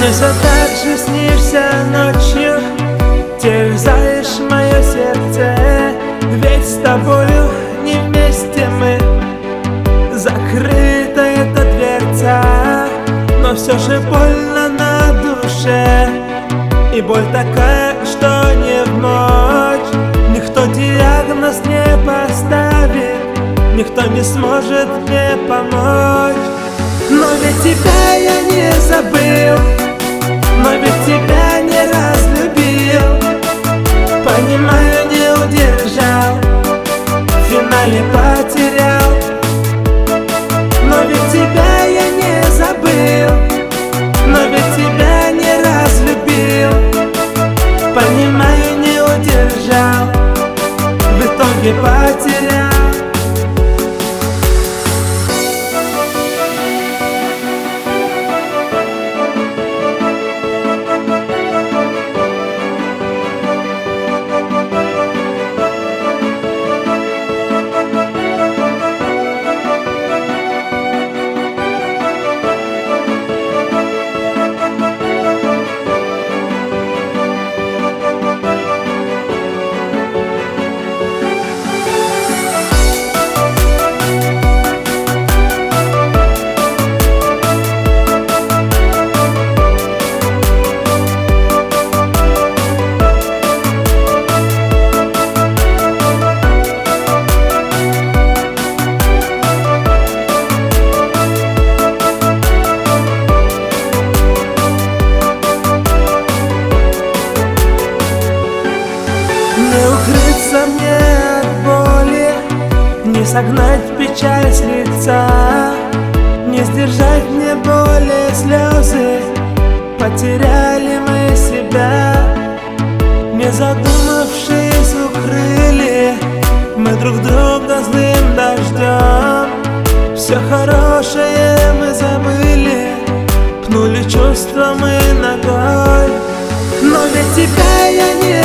Мне все так же снишься ночью, терзаешь мое сердце. Ведь с тобою не вместе мы, закрыта эта дверца. Но все же больно на душе, и боль такая, что не в ночь. Никто диагноз не поставит, никто не сможет мне помочь. Но ведь тебя я не забыл, но ведь тебя не разлюбил. Понимаю, не удержал, в финале потерял. Но ведь тебя я не забыл, но ведь тебя не разлюбил. Понимаю, не удержал, в итоге потерял. Не укрыться мне от боли, не согнать печаль с лица, не сдержать мне боли слезы. Потеряли мы себя, не задумавшись укрыли мы друг друга злым дождем. Все хорошее мы забыли, пнули чувства мы ногой. Но ведь тебя я не